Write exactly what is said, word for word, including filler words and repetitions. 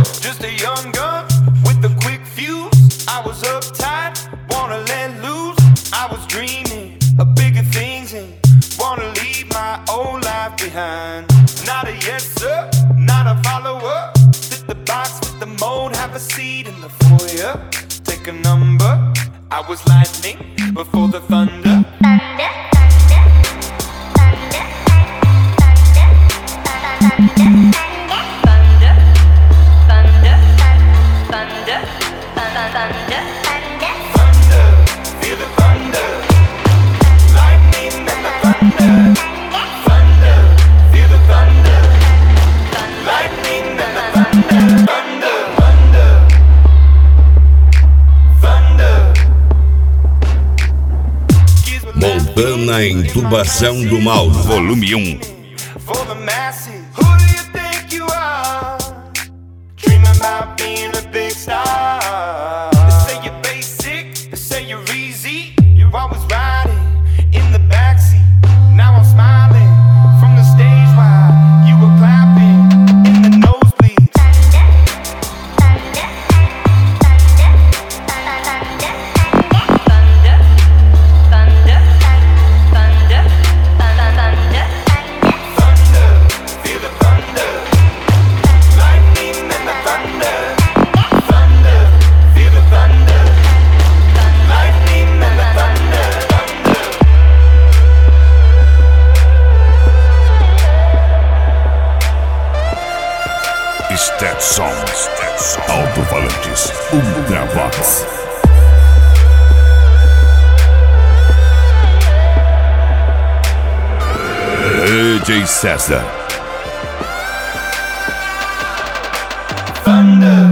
Just a young gun with a quick fuse. I was uptight, wanna let loose. I was dreaming of bigger things and wanna leave my old life behind. Not a yes sir, not a follower. Fit the box, fit the mold, have a seat in the foyer. Take a number. I was lightning before the thunder. Thunder, thunder, thunder, thunder, thunder, thunder, thunder, thunder, thunder, thunder, feel the thunder, lightning and the thunder, thunder, feel the thunder, lightning and the thunder, thunder, thunder, thunder. Montana Intubação do Mal, volume um. For the masses, who do you think you are? Dreaming about being a big star. They say you're basic, they say you're easy. You're always riding in the backseat. Now I'm smiling from the stage while you were clapping in the nosebleeds. Thunder, thunder, thunder, thunder, thunder, thunder, thunder, feel the thunder, lightning and the thunder, thunder, feel the thunder, lightning and the thunder, thunder. Stetson, alto-falantes, Ultravox. D J César. Thunder.